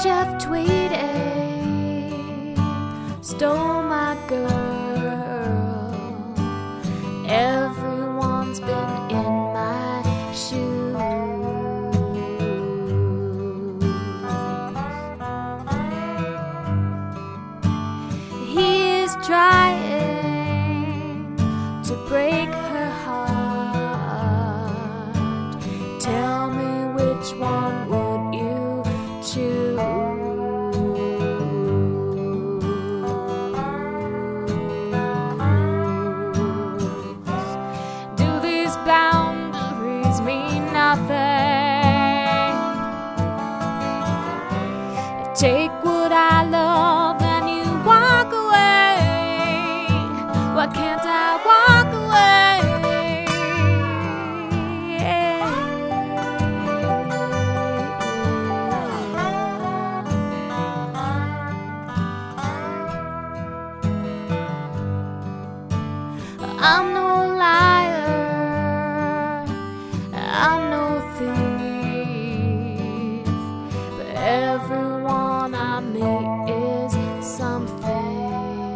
Jeff Tweedy stole my girl. Everyone's been in my shoes. He is trying to break her heart. Tell me, which one would you choose? Do these boundaries mean nothing? Take what I love and you walk away. Why can't I walk away? I'm no liar, I'm no thief, but everyone I meet is something.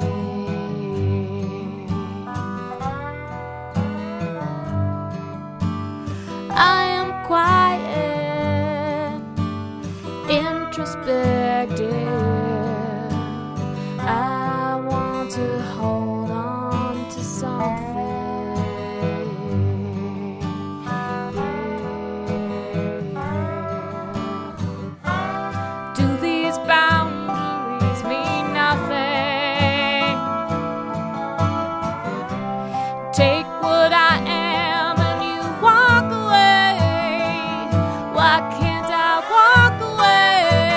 I am quiet, introspective. I want to hold on to something. Do these boundaries mean nothing? Take what I am and you walk away. Why can't I walk away?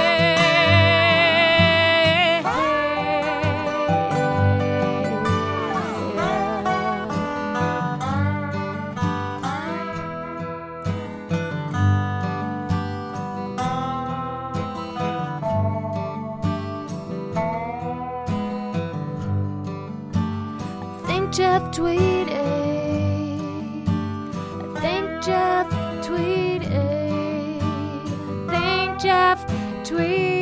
Jeff Tweedy, I think Jeff Tweedy, I think Jeff Tweedy.